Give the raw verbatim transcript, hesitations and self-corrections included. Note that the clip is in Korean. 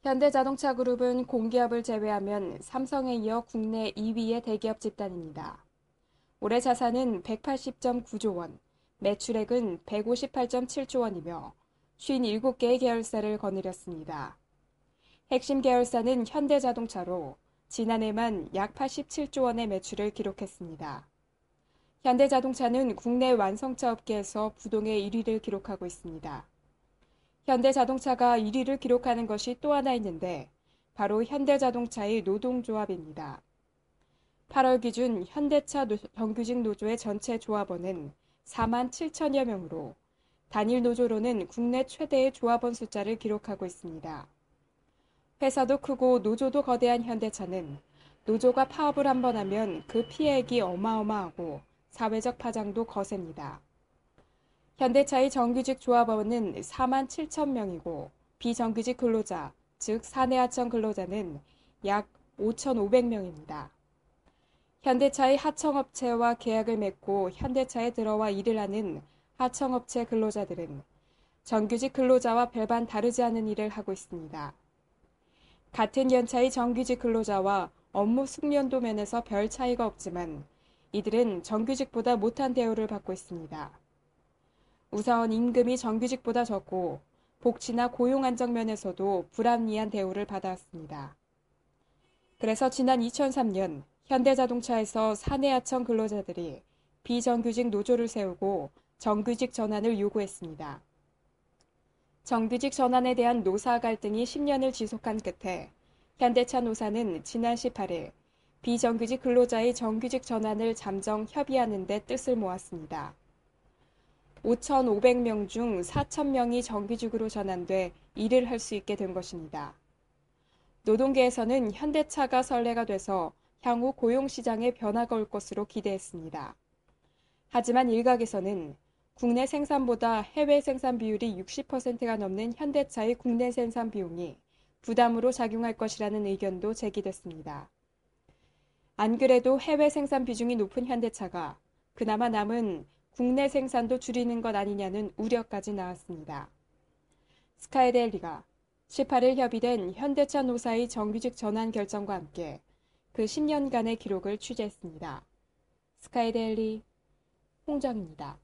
현대자동차 그룹은 공기업을 제외하면 삼성에 이어 국내 이 위의 대기업 집단입니다. 올해 자산은 백팔십 점 구 조 원, 매출액은 백오십팔 점 칠 조 원이며 오십칠 개의 계열사를 거느렸습니다. 핵심 계열사는 현대자동차로 지난해만 약 팔십칠 조 원의 매출을 기록했습니다. 현대자동차는 국내 완성차 업계에서 부동의 일 위를 기록하고 있습니다. 현대자동차가 일 위를 기록하는 것이 또 하나 있는데 바로 현대자동차의 노동조합입니다. 팔월 기준 현대차 정규직 노조의 전체 조합원은 사만 칠천여 명으로 단일 노조로는 국내 최대의 조합원 숫자를 기록하고 있습니다. 회사도 크고 노조도 거대한 현대차는 노조가 파업을 한 번 하면 그 피해액이 어마어마하고 사회적 파장도 거셉니다. 현대차의 정규직 조합원은 사만 칠천 명이고 비정규직 근로자, 즉 사내하청 근로자는 약 오천오백 명입니다. 현대차의 하청업체와 계약을 맺고 현대차에 들어와 일을 하는 하청업체 근로자들은 정규직 근로자와 별반 다르지 않은 일을 하고 있습니다. 같은 연차의 정규직 근로자와 업무 숙련도 면에서 별 차이가 없지만 이들은 정규직보다 못한 대우를 받고 있습니다. 우선 임금이 정규직보다 적고 복지나 고용 안정 면에서도 불합리한 대우를 받아왔습니다. 그래서 지난 이천삼 년 현대자동차에서 사내하청 근로자들이 비정규직 노조를 세우고 정규직 전환을 요구했습니다. 정규직 전환에 대한 노사 갈등이 십 년을 지속한 끝에 현대차 노사는 지난 십팔 일 비정규직 근로자의 정규직 전환을 잠정 협의하는 데 뜻을 모았습니다. 오천오백 명 중 사천 명이 정규직으로 전환돼 일을 할 수 있게 된 것입니다. 노동계에서는 현대차가 선례가 돼서 향후 고용시장에 변화가 올 것으로 기대했습니다. 하지만 일각에서는 국내 생산보다 해외 생산 비율이 육십 퍼센트가 넘는 현대차의 국내 생산 비용이 부담으로 작용할 것이라는 의견도 제기됐습니다. 안 그래도 해외 생산 비중이 높은 현대차가 그나마 남은 국내 생산도 줄이는 것 아니냐는 우려까지 나왔습니다. 스카이데일리가 십팔 일 협의된 현대차 노사의 정규직 전환 결정과 함께 그 십 년간의 기록을 취재했습니다. 스카이데일리 홍정입니다.